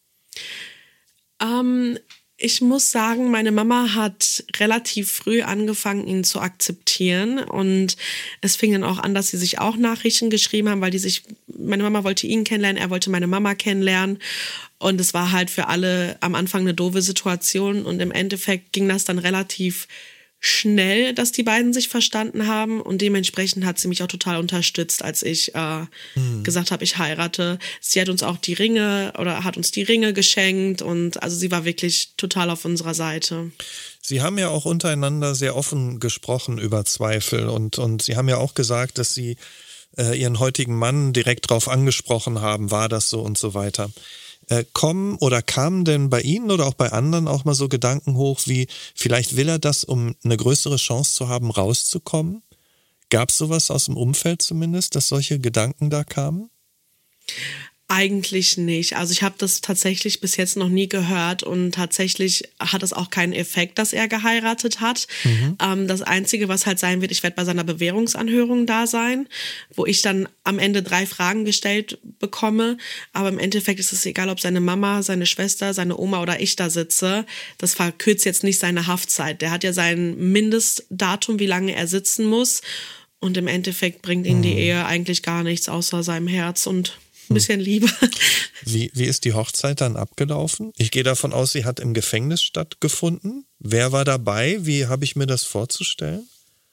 Ähm, ich muss sagen, meine Mama hat relativ früh angefangen, ihn zu akzeptieren und es fing dann auch an, dass sie sich auch Nachrichten geschrieben haben, weil die sich, meine Mama wollte ihn kennenlernen, er wollte meine Mama kennenlernen und es war halt für alle am Anfang eine doofe Situation und im Endeffekt ging das dann relativ schnell, dass die beiden sich verstanden haben und dementsprechend hat sie mich auch total unterstützt, als ich äh, hm. gesagt habe, ich heirate. Sie hat uns auch die Ringe oder hat uns die Ringe geschenkt und also sie war wirklich total auf unserer Seite. Sie haben ja auch untereinander sehr offen gesprochen über Zweifel und, und Sie haben ja auch gesagt, dass Sie äh, Ihren heutigen Mann direkt drauf angesprochen haben, war das so und so weiter. Äh, kommen oder kamen denn bei Ihnen oder auch bei anderen auch mal so Gedanken hoch wie, vielleicht will er das, um eine größere Chance zu haben, rauszukommen? Gab es sowas aus dem Umfeld zumindest, dass solche Gedanken da kamen? Eigentlich nicht. Also ich habe das tatsächlich bis jetzt noch nie gehört und tatsächlich hat es auch keinen Effekt, dass er geheiratet hat. Mhm. Ähm, das Einzige, was halt sein wird, ich werde bei seiner Bewährungsanhörung da sein, wo ich dann am Ende drei Fragen gestellt bekomme. Aber im Endeffekt ist es egal, ob seine Mama, seine Schwester, seine Oma oder ich da sitze. Das verkürzt jetzt nicht seine Haftzeit. Der hat ja sein Mindestdatum, wie lange er sitzen muss. Und im Endeffekt bringt ihn mhm. die Ehe eigentlich gar nichts außer seinem Herz und ein bisschen Liebe. Wie, wie ist die Hochzeit dann abgelaufen? Ich gehe davon aus, sie hat im Gefängnis stattgefunden. Wer war dabei? Wie habe ich mir das vorzustellen?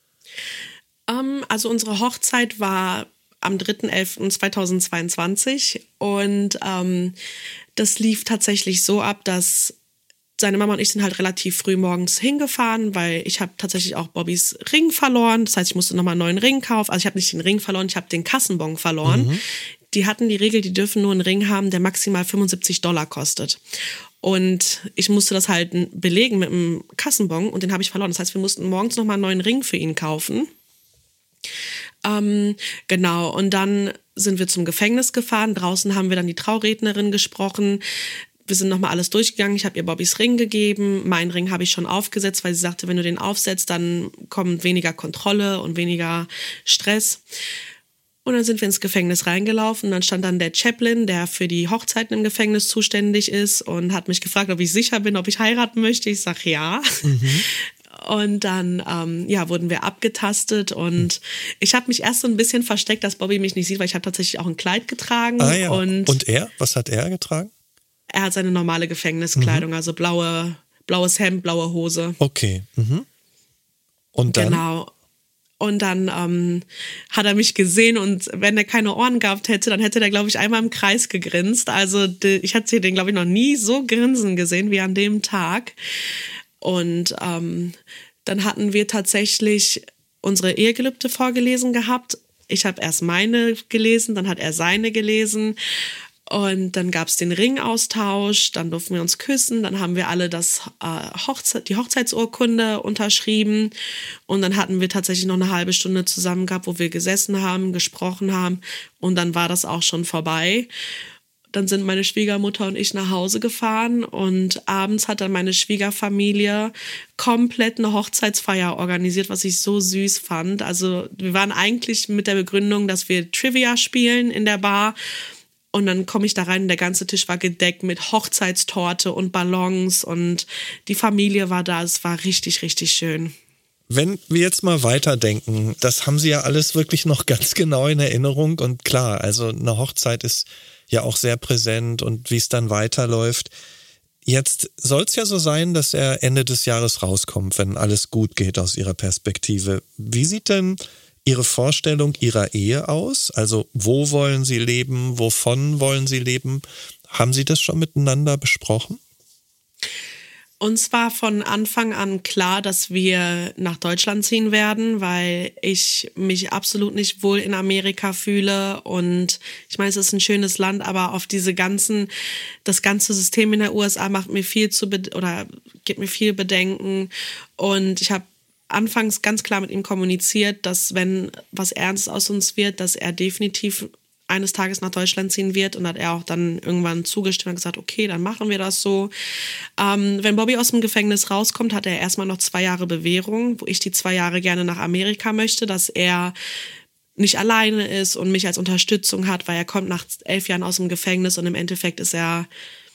Um, also unsere Hochzeit war am dritter elfter zweitausendzweiundzwanzig und ähm, das lief tatsächlich so ab, dass seine Mama und ich sind halt relativ früh morgens hingefahren, weil ich habe tatsächlich auch Bobbys Ring verloren. Das heißt, ich musste nochmal einen neuen Ring kaufen. Also ich habe nicht den Ring verloren, ich habe den Kassenbon verloren. Mhm. Die hatten die Regel, die dürfen nur einen Ring haben, der maximal fünfundsiebzig Dollar kostet. Und ich musste das halt belegen mit einem Kassenbon und den habe ich verloren. Das heißt, wir mussten morgens nochmal einen neuen Ring für ihn kaufen. Ähm, genau, und dann sind wir zum Gefängnis gefahren. Draußen haben wir dann die Traurednerin gesprochen. Wir sind nochmal alles durchgegangen. Ich habe ihr Bobbys Ring gegeben. Meinen Ring habe ich schon aufgesetzt, weil sie sagte, wenn du den aufsetzt, dann kommt weniger Kontrolle und weniger Stress. Und dann sind wir ins Gefängnis reingelaufen. Dann stand dann der Chaplain, der für die Hochzeiten im Gefängnis zuständig ist und hat mich gefragt, ob ich sicher bin, ob ich heiraten möchte. Ich sage ja. Mhm. Und dann ähm, ja, wurden wir abgetastet und ich habe mich erst so ein bisschen versteckt, dass Bobby mich nicht sieht, weil ich habe tatsächlich auch ein Kleid getragen. Ah, ja. und, und er? Was hat er getragen? Er hat seine normale Gefängniskleidung, mhm. also blaue, blaues Hemd, blaue Hose. Okay. Mhm. Und dann? Genau. Und dann ähm, hat er mich gesehen und wenn er keine Ohren gehabt hätte, dann hätte er, glaube ich, einmal im Kreis gegrinst. Also die, ich hatte den, glaube ich, noch nie so grinsen gesehen wie an dem Tag. Und ähm, dann hatten wir tatsächlich unsere Ehegelübde vorgelesen gehabt. Ich habe erst meine gelesen, dann hat er seine gelesen. Und dann gab es den Ringaustausch, dann durften wir uns küssen, dann haben wir alle das, äh, Hochze- die Hochzeitsurkunde unterschrieben und dann hatten wir tatsächlich noch eine halbe Stunde zusammen gehabt, wo wir gesessen haben, gesprochen haben und dann war das auch schon vorbei. Dann sind meine Schwiegermutter und ich nach Hause gefahren und abends hat dann meine Schwiegerfamilie komplett eine Hochzeitsfeier organisiert, was ich so süß fand. Also wir waren eigentlich mit der Begründung, dass wir Trivia spielen in der Bar. Und dann komme ich da rein und der ganze Tisch war gedeckt mit Hochzeitstorte und Ballons und die Familie war da. Es war richtig, richtig schön. Wenn wir jetzt mal weiterdenken, das haben Sie ja alles wirklich noch ganz genau in Erinnerung. Und klar, also eine Hochzeit ist ja auch sehr präsent und wie es dann weiterläuft. Jetzt soll es ja so sein, dass er Ende des Jahres rauskommt, wenn alles gut geht aus Ihrer Perspektive. Wie sieht denn Ihre Vorstellung Ihrer Ehe aus? Also wo wollen Sie leben? Wovon wollen Sie leben? Haben Sie das schon miteinander besprochen? Uns war von Anfang an klar, dass wir nach Deutschland ziehen werden, weil ich mich absolut nicht wohl in Amerika fühle. Und ich meine, es ist ein schönes Land, aber auf diese ganzen, das ganze System in der U S A macht mir viel zu bed- oder gibt mir viel Bedenken. Und ich habe anfangs ganz klar mit ihm kommuniziert, dass wenn was Ernstes aus uns wird, dass er definitiv eines Tages nach Deutschland ziehen wird und hat er auch dann irgendwann zugestimmt und gesagt, okay, dann machen wir das so. Ähm, wenn Bobby aus dem Gefängnis rauskommt, hat er erstmal noch zwei Jahre Bewährung, wo ich die zwei Jahre gerne nach Amerika möchte, dass er nicht alleine ist und mich als Unterstützung hat, weil er kommt nach elf Jahren aus dem Gefängnis und im Endeffekt ist er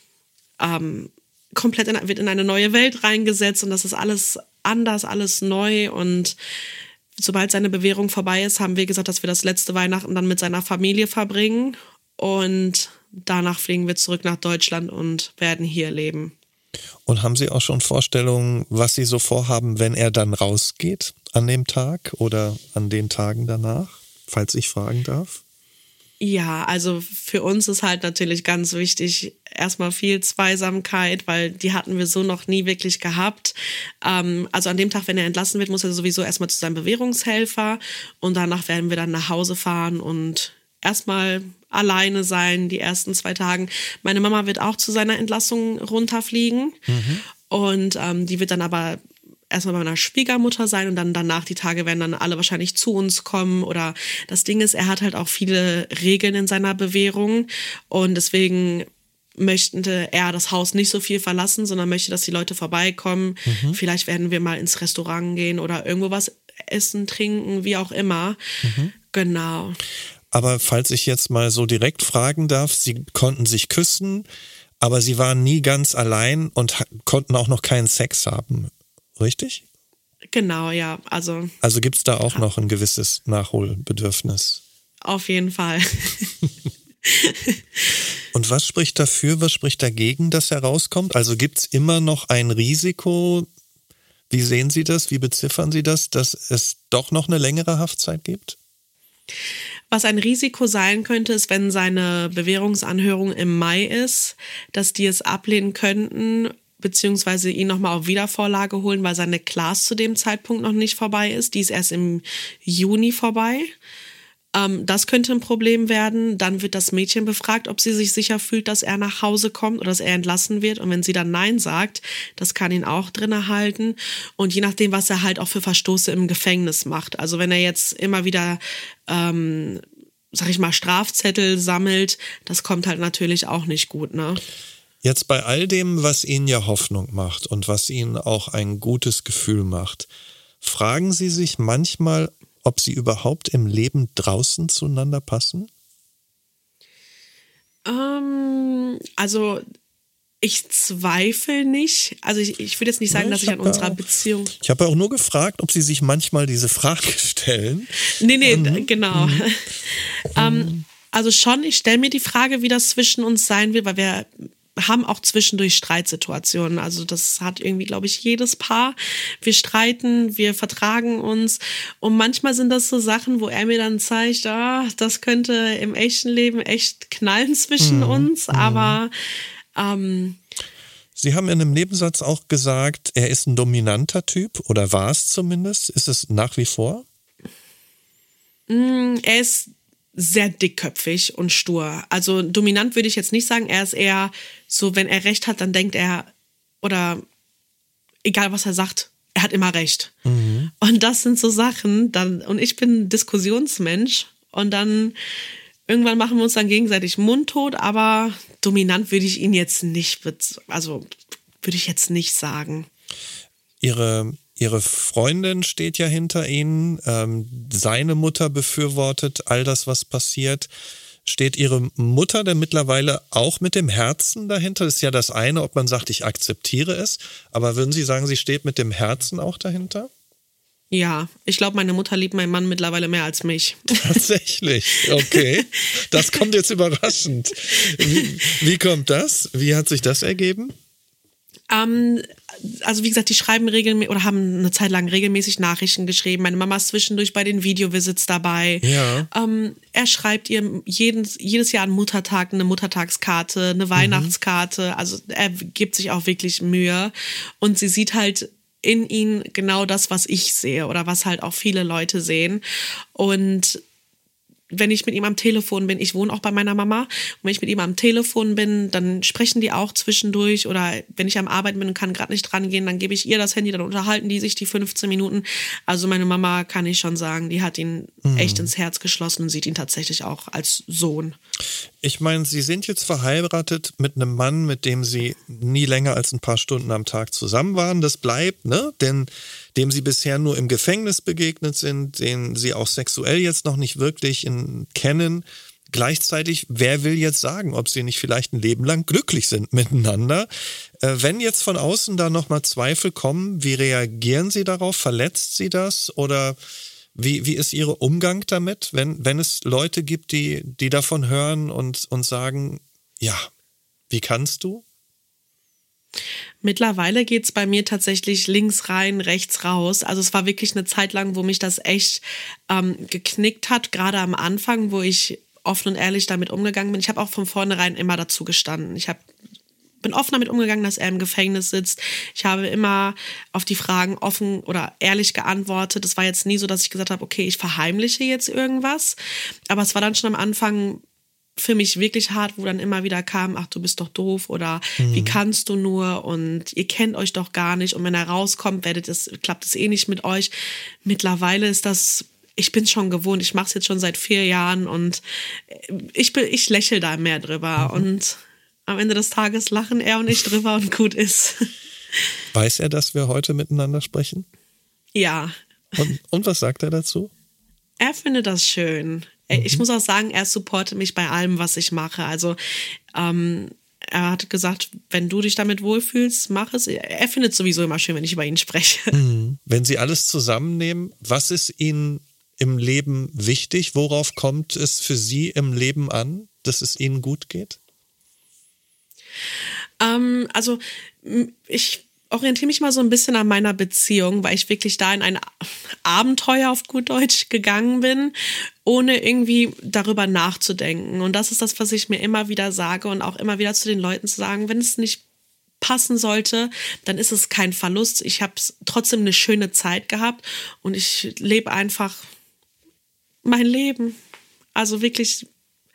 ähm, komplett in, wird in eine neue Welt reingesetzt und das ist alles anders, alles neu und sobald seine Bewährung vorbei ist, haben wir gesagt, dass wir das letzte Weihnachten dann mit seiner Familie verbringen und danach fliegen wir zurück nach Deutschland und werden hier leben. Und haben Sie auch schon Vorstellungen, was Sie so vorhaben, wenn er dann rausgeht an dem Tag oder an den Tagen danach, falls ich fragen darf? Ja, also für uns ist halt natürlich ganz wichtig, erstmal viel Zweisamkeit, weil die hatten wir so noch nie wirklich gehabt. Ähm, also an dem Tag, wenn er entlassen wird, muss er sowieso erstmal zu seinem Bewährungshelfer und danach werden wir dann nach Hause fahren und erstmal alleine sein, die ersten zwei Tage. Meine Mama wird auch zu seiner Entlassung runterfliegen mhm. und ähm, die wird dann aber erstmal bei meiner Schwiegermutter sein und dann danach die Tage werden dann alle wahrscheinlich zu uns kommen oder das Ding ist, er hat halt auch viele Regeln in seiner Bewährung und deswegen möchte er das Haus nicht so viel verlassen, sondern möchte, dass die Leute vorbeikommen. Mhm. Vielleicht werden wir mal ins Restaurant gehen oder irgendwo was essen, trinken, wie auch immer. Mhm. Genau. Aber falls ich jetzt mal so direkt fragen darf, Sie konnten sich küssen, aber Sie waren nie ganz allein und ha- konnten auch noch keinen Sex haben. Richtig? Genau, ja. Also, also gibt es da auch noch ein gewisses Nachholbedürfnis? Auf jeden Fall. Und was spricht dafür, was spricht dagegen, dass er rauskommt? Also gibt es immer noch ein Risiko? Wie sehen Sie das? Wie beziffern Sie das, dass es doch noch eine längere Haftzeit gibt? Was ein Risiko sein könnte, ist, wenn seine Bewährungsanhörung im Mai ist, dass die es ablehnen könnten, beziehungsweise ihn nochmal auf Wiedervorlage holen, weil seine Class zu dem Zeitpunkt noch nicht vorbei ist. Die ist erst im Juni vorbei. Ähm, das könnte ein Problem werden. Dann wird das Mädchen befragt, ob sie sich sicher fühlt, dass er nach Hause kommt oder dass er entlassen wird. Und wenn sie dann Nein sagt, das kann ihn auch drin halten. Und je nachdem, was er halt auch für Verstoße im Gefängnis macht. Also wenn er jetzt immer wieder, ähm, sag ich mal, Strafzettel sammelt, das kommt halt natürlich auch nicht gut, ne? Jetzt bei all dem, was Ihnen ja Hoffnung macht und was Ihnen auch ein gutes Gefühl macht, fragen Sie sich manchmal, ob Sie überhaupt im Leben draußen zueinander passen? Ähm, also ich zweifle nicht. Also ich, ich würde jetzt nicht sagen, ja, dass ich an unserer auch, Beziehung... Ich habe auch nur gefragt, ob Sie sich manchmal diese Frage stellen. Nee, nee, mhm. genau. Mhm. ähm, also schon, ich stelle mir die Frage, wie das zwischen uns sein wird, weil wir haben auch zwischendurch Streitsituationen. Also das hat irgendwie, glaube ich, jedes Paar. Wir streiten, wir vertragen uns. Und manchmal sind das so Sachen, wo er mir dann zeigt, ah, das könnte im echten Leben echt knallen zwischen mhm. uns. Aber ähm, Sie haben in einem Nebensatz auch gesagt, er ist ein dominanter Typ oder war es zumindest. Ist es nach wie vor? Er ist sehr dickköpfig und stur. Also dominant würde ich jetzt nicht sagen. Er ist eher so, wenn er recht hat, dann denkt er, oder egal was er sagt, er hat immer recht. Mhm. Und das sind so Sachen, dann, und ich bin ein Diskussionsmensch und dann irgendwann machen wir uns dann gegenseitig mundtot, aber dominant würde ich ihn jetzt nicht, also würde ich jetzt nicht sagen. Ihre, ihre Freundin steht ja hinter Ihnen, ähm, seine Mutter befürwortet all das, was passiert. Steht Ihre Mutter denn mittlerweile auch mit dem Herzen dahinter? Das ist ja das eine, ob man sagt, ich akzeptiere es, aber würden Sie sagen, sie steht mit dem Herzen auch dahinter? Ja, ich glaube, meine Mutter liebt meinen Mann mittlerweile mehr als mich. Tatsächlich, okay. Das kommt jetzt überraschend. Wie, wie kommt das? Wie hat sich das ergeben? Ähm, also wie gesagt, die schreiben regelmäßig oder haben eine Zeit lang regelmäßig Nachrichten geschrieben. Meine Mama ist zwischendurch bei den Videovisits dabei. Ja. Ähm, er schreibt ihr jeden, jedes Jahr an Muttertag eine Muttertagskarte, eine Weihnachtskarte. Mhm. Also er gibt sich auch wirklich Mühe. Und sie sieht halt in ihn genau das, was ich sehe oder was halt auch viele Leute sehen. Und wenn ich mit ihm am Telefon bin, ich wohne auch bei meiner Mama, und wenn ich mit ihm am Telefon bin, dann sprechen die auch zwischendurch, oder wenn ich am Arbeiten bin und kann gerade nicht dran gehen, dann gebe ich ihr das Handy, dann unterhalten die sich die fünfzehn Minuten. Also meine Mama, kann ich schon sagen, die hat ihn mhm. echt ins Herz geschlossen und sieht ihn tatsächlich auch als Sohn. Ich meine, Sie sind jetzt verheiratet mit einem Mann, mit dem Sie nie länger als ein paar Stunden am Tag zusammen waren. Das bleibt, ne? Denn dem Sie bisher nur im Gefängnis begegnet sind, den Sie auch sexuell jetzt noch nicht wirklich in, kennen. Gleichzeitig, wer will jetzt sagen, ob Sie nicht vielleicht ein Leben lang glücklich sind miteinander? Äh, wenn jetzt von außen da nochmal Zweifel kommen, wie reagieren Sie darauf? Verletzt Sie das? Oder wie, wie ist Ihr Umgang damit, wenn, wenn es Leute gibt, die, die davon hören und, und sagen, ja, wie kannst du? Mittlerweile geht's bei mir tatsächlich links rein, rechts raus. Also es war wirklich eine Zeit lang, wo mich das echt ähm, geknickt hat, gerade am Anfang, wo ich offen und ehrlich damit umgegangen bin. Ich habe auch von vornherein immer dazu gestanden. Ich habe bin offen damit umgegangen, dass er im Gefängnis sitzt. Ich habe immer auf die Fragen offen oder ehrlich geantwortet. Es war jetzt nie so, dass ich gesagt habe, okay, ich verheimliche jetzt irgendwas. Aber es war dann schon am Anfang für mich wirklich hart, wo dann immer wieder kam, ach, du bist doch doof oder mhm. wie kannst du nur und ihr kennt euch doch gar nicht und wenn er rauskommt, werdet es, klappt es eh nicht mit euch. Mittlerweile ist das, ich bin schon gewohnt, ich mache es jetzt schon seit vier Jahren und ich, bin, ich lächle da mehr drüber mhm. und am Ende des Tages lachen er und ich drüber und gut ist. Weiß er, dass wir heute miteinander sprechen? Ja. Und, und was sagt er dazu? Er findet das schön. Mhm. Ich muss auch sagen, er supportet mich bei allem, was ich mache. Also ähm, er hat gesagt, wenn du dich damit wohlfühlst, mach es. Er findet es sowieso immer schön, wenn ich über ihn spreche. Mhm. Wenn Sie alles zusammennehmen, was ist Ihnen im Leben wichtig? Worauf kommt es für Sie im Leben an, dass es Ihnen gut geht? Ähm, also ich orientiere mich mal so ein bisschen an meiner Beziehung, weil ich wirklich da in ein Abenteuer auf gut Deutsch gegangen bin, ohne irgendwie darüber nachzudenken. Und das ist das, was ich mir immer wieder sage und auch immer wieder zu den Leuten zu sagen, wenn es nicht passen sollte, dann ist es kein Verlust. Ich habe trotzdem eine schöne Zeit gehabt und ich lebe einfach mein Leben. Also wirklich,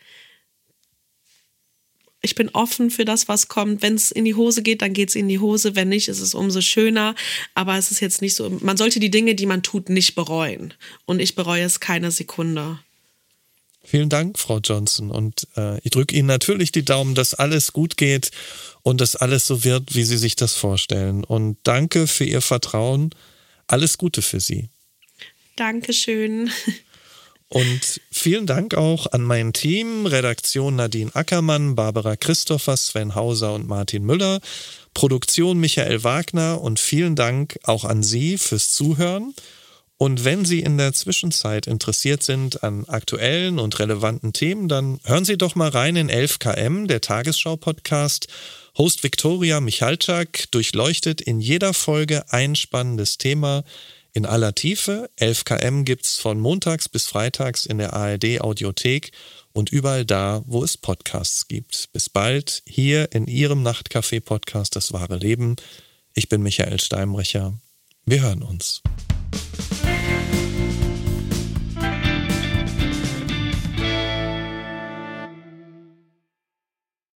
ich bin offen für das, was kommt. Wenn es in die Hose geht, dann geht es in die Hose. Wenn nicht, ist es umso schöner. Aber es ist jetzt nicht so, man sollte die Dinge, die man tut, nicht bereuen. Und ich bereue es keine Sekunde. Vielen Dank, Frau Johnson. Und äh, ich drücke Ihnen natürlich die Daumen, dass alles gut geht und dass alles so wird, wie Sie sich das vorstellen. Und danke für Ihr Vertrauen. Alles Gute für Sie. Dankeschön. Und vielen Dank auch an mein Team, Redaktion Nadine Ackermann, Barbara Christopher, Sven Hauser und Martin Müller, Produktion Michael Wagner und vielen Dank auch an Sie fürs Zuhören. Und wenn Sie in der Zwischenzeit interessiert sind an aktuellen und relevanten Themen, dann hören Sie doch mal rein in elf K M, der Tagesschau-Podcast. Host Viktoria Michalczak durchleuchtet in jeder Folge ein spannendes Thema in aller Tiefe. elf K M gibt's von montags bis freitags in der A R D-Audiothek und überall da, wo es Podcasts gibt. Bis bald hier in Ihrem Nachtcafé-Podcast Das wahre Leben. Ich bin Michael Steinbrecher. Wir hören uns.